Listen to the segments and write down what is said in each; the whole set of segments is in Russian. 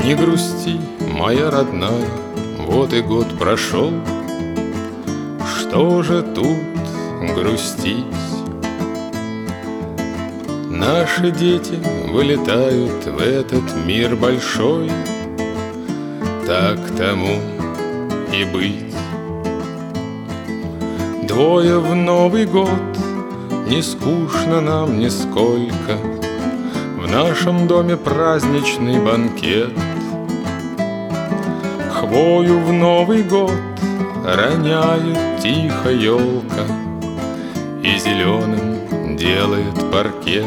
Не грусти, моя родная, вот и год прошел. Что же тут грустить? Наши дети вылетают в этот мир большой, так тому и быть. Двое в Новый год, не скучно нам нисколько, в нашем доме праздничный банкет. Хвою в Новый год роняет тихо елка и зеленым делает паркет.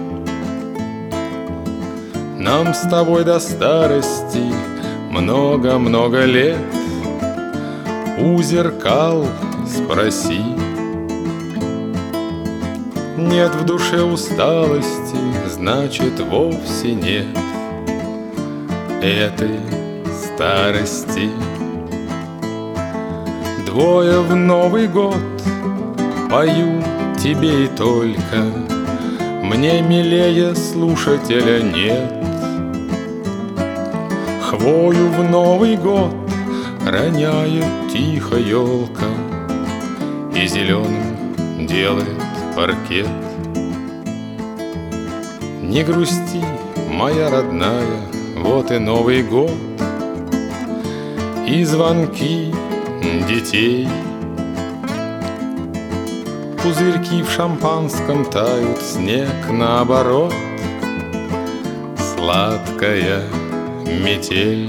Нам с тобой до старости много-много лет. У зеркал спроси, нет в душе усталости, значит вовсе нет этой старости. Двое в Новый год пою тебе и только, мне милее слушателя нет. Хвою в Новый год роняет тихо елка и зеленым делает паркет. Не грусти, моя родная, вот и Новый год, и звонки детей. Пузырьки в шампанском тают, снег наоборот, сладкая метель.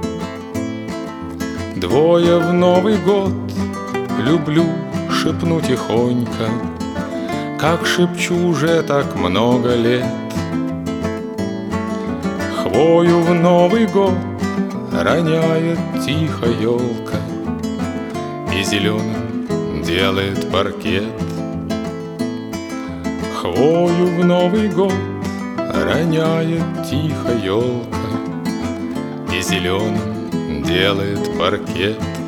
Двое в Новый год люблю шепну тихонько, как шепчу уже так много лет. Хвою в Новый год роняет тихо елка и зеленым делает паркет. Хвою в Новый год роняет тихо елка и зеленым делает паркет.